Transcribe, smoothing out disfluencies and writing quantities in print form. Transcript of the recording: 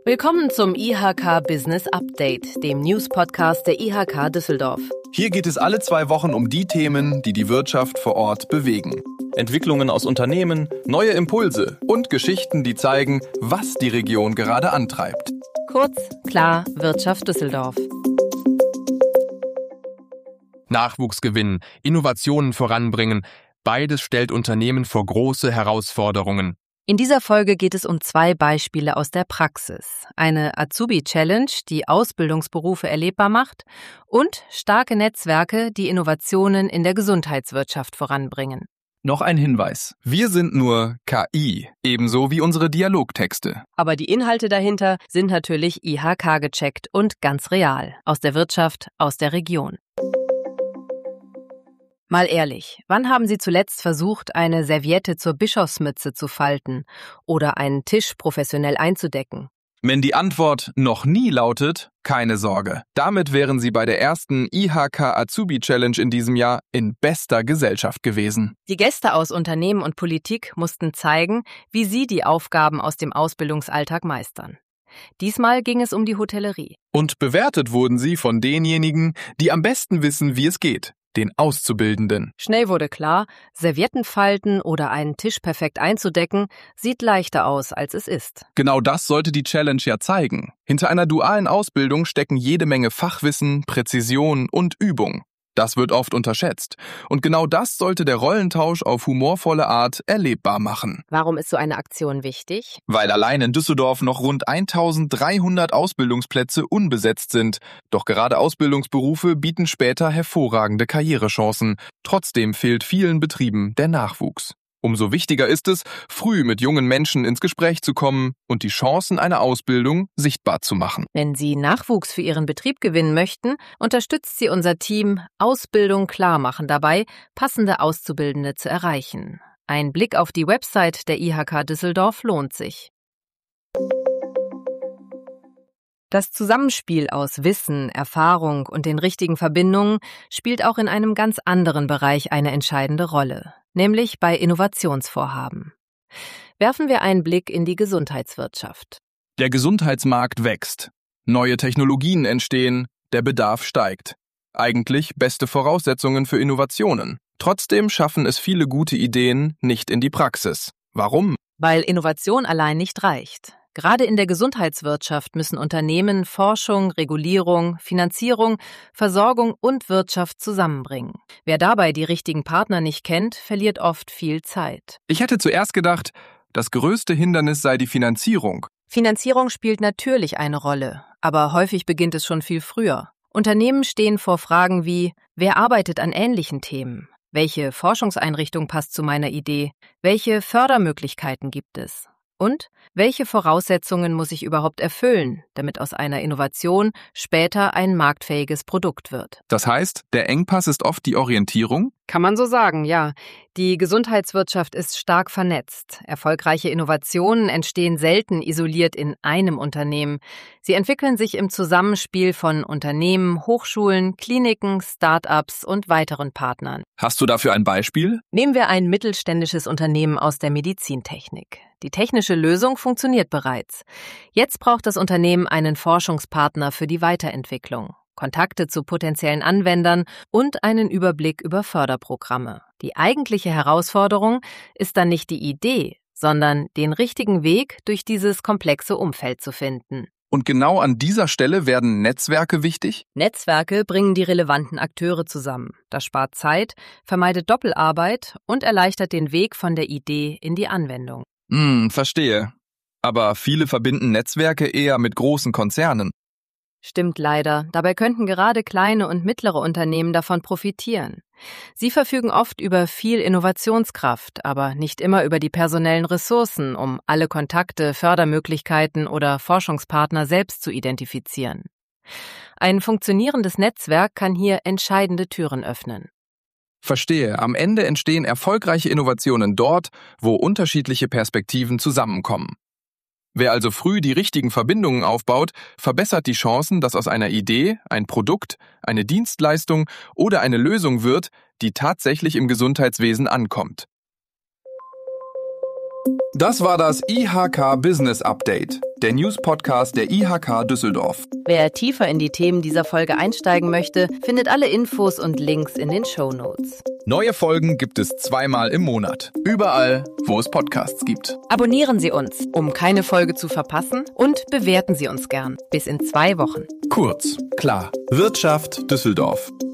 Willkommen zum IHK Business Update, dem News-Podcast der IHK Düsseldorf. Hier geht es alle 2 Wochen um die Themen, die die Wirtschaft vor Ort bewegen. Entwicklungen aus Unternehmen, neue Impulse und Geschichten, die zeigen, was die Region gerade antreibt. Kurz, klar, Wirtschaft Düsseldorf. Nachwuchs gewinnen, Innovationen voranbringen, beides stellt Unternehmen vor große Herausforderungen. In dieser Folge geht es um 2 Beispiele aus der Praxis. Eine Azubi-Challenge, die Ausbildungsberufe erlebbar macht, und starke Netzwerke, die Innovationen in der Gesundheitswirtschaft voranbringen. Noch ein Hinweis. Wir sind nur KI, ebenso wie unsere Dialogtexte. Aber die Inhalte dahinter sind natürlich IHK gecheckt und ganz real. Aus der Wirtschaft, aus der Region. Mal ehrlich, wann haben Sie zuletzt versucht, eine Serviette zur Bischofsmütze zu falten oder einen Tisch professionell einzudecken? Wenn die Antwort noch nie lautet, keine Sorge. Damit wären Sie bei der ersten IHK Azubi Challenge in diesem Jahr in bester Gesellschaft gewesen. Die Gäste aus Unternehmen und Politik mussten zeigen, wie sie die Aufgaben aus dem Ausbildungsalltag meistern. Diesmal ging es um die Hotellerie. Und bewertet wurden sie von denjenigen, die am besten wissen, wie es geht. Den Auszubildenden. Schnell wurde klar, Servietten falten oder einen Tisch perfekt einzudecken, sieht leichter aus, als es ist. Genau das sollte die Challenge ja zeigen. Hinter einer dualen Ausbildung stecken jede Menge Fachwissen, Präzision und Übung. Das wird oft unterschätzt. Und genau das sollte der Rollentausch auf humorvolle Art erlebbar machen. Warum ist so eine Aktion wichtig? Weil allein in Düsseldorf noch rund 1300 Ausbildungsplätze unbesetzt sind. Doch gerade Ausbildungsberufe bieten später hervorragende Karrierechancen. Trotzdem fehlt vielen Betrieben der Nachwuchs. Umso wichtiger ist es, früh mit jungen Menschen ins Gespräch zu kommen und die Chancen einer Ausbildung sichtbar zu machen. Wenn Sie Nachwuchs für Ihren Betrieb gewinnen möchten, unterstützt Sie unser Team Ausbildung klar machen dabei, passende Auszubildende zu erreichen. Ein Blick auf die Website der IHK Düsseldorf lohnt sich. Das Zusammenspiel aus Wissen, Erfahrung und den richtigen Verbindungen spielt auch in einem ganz anderen Bereich eine entscheidende Rolle, nämlich bei Innovationsvorhaben. Werfen wir einen Blick in die Gesundheitswirtschaft. Der Gesundheitsmarkt wächst. Neue Technologien entstehen, der Bedarf steigt. Eigentlich beste Voraussetzungen für Innovationen. Trotzdem schaffen es viele gute Ideen nicht in die Praxis. Warum? Weil Innovation allein nicht reicht. Gerade in der Gesundheitswirtschaft müssen Unternehmen Forschung, Regulierung, Finanzierung, Versorgung und Wirtschaft zusammenbringen. Wer dabei die richtigen Partner nicht kennt, verliert oft viel Zeit. Ich hätte zuerst gedacht, das größte Hindernis sei die Finanzierung. Finanzierung spielt natürlich eine Rolle, aber häufig beginnt es schon viel früher. Unternehmen stehen vor Fragen wie: Wer arbeitet an ähnlichen Themen? Welche Forschungseinrichtung passt zu meiner Idee? Welche Fördermöglichkeiten gibt es? Und welche Voraussetzungen muss ich überhaupt erfüllen, damit aus einer Innovation später ein marktfähiges Produkt wird? Das heißt, der Engpass ist oft die Orientierung? Kann man so sagen, ja. Die Gesundheitswirtschaft ist stark vernetzt. Erfolgreiche Innovationen entstehen selten isoliert in einem Unternehmen. Sie entwickeln sich im Zusammenspiel von Unternehmen, Hochschulen, Kliniken, Start-ups und weiteren Partnern. Hast du dafür ein Beispiel? Nehmen wir ein mittelständisches Unternehmen aus der Medizintechnik. Die technische Lösung funktioniert bereits. Jetzt braucht das Unternehmen einen Forschungspartner für die Weiterentwicklung, Kontakte zu potenziellen Anwendern und einen Überblick über Förderprogramme. Die eigentliche Herausforderung ist dann nicht die Idee, sondern den richtigen Weg durch dieses komplexe Umfeld zu finden. Und genau an dieser Stelle werden Netzwerke wichtig? Netzwerke bringen die relevanten Akteure zusammen. Das spart Zeit, vermeidet Doppelarbeit und erleichtert den Weg von der Idee in die Anwendung. Verstehe. Aber viele verbinden Netzwerke eher mit großen Konzernen. Stimmt leider. Dabei könnten gerade kleine und mittlere Unternehmen davon profitieren. Sie verfügen oft über viel Innovationskraft, aber nicht immer über die personellen Ressourcen, um alle Kontakte, Fördermöglichkeiten oder Forschungspartner selbst zu identifizieren. Ein funktionierendes Netzwerk kann hier entscheidende Türen öffnen. Verstehe. Am Ende entstehen erfolgreiche Innovationen dort, wo unterschiedliche Perspektiven zusammenkommen. Wer also früh die richtigen Verbindungen aufbaut, verbessert die Chancen, dass aus einer Idee ein Produkt, eine Dienstleistung oder eine Lösung wird, die tatsächlich im Gesundheitswesen ankommt. Das war das IHK Business Update, der News-Podcast der IHK Düsseldorf. Wer tiefer in die Themen dieser Folge einsteigen möchte, findet alle Infos und Links in den Shownotes. Neue Folgen gibt es 2-mal im Monat. Überall, wo es Podcasts gibt. Abonnieren Sie uns, um keine Folge zu verpassen, und bewerten Sie uns gern. Bis in 2 Wochen. Kurz, klar. Wirtschaft Düsseldorf.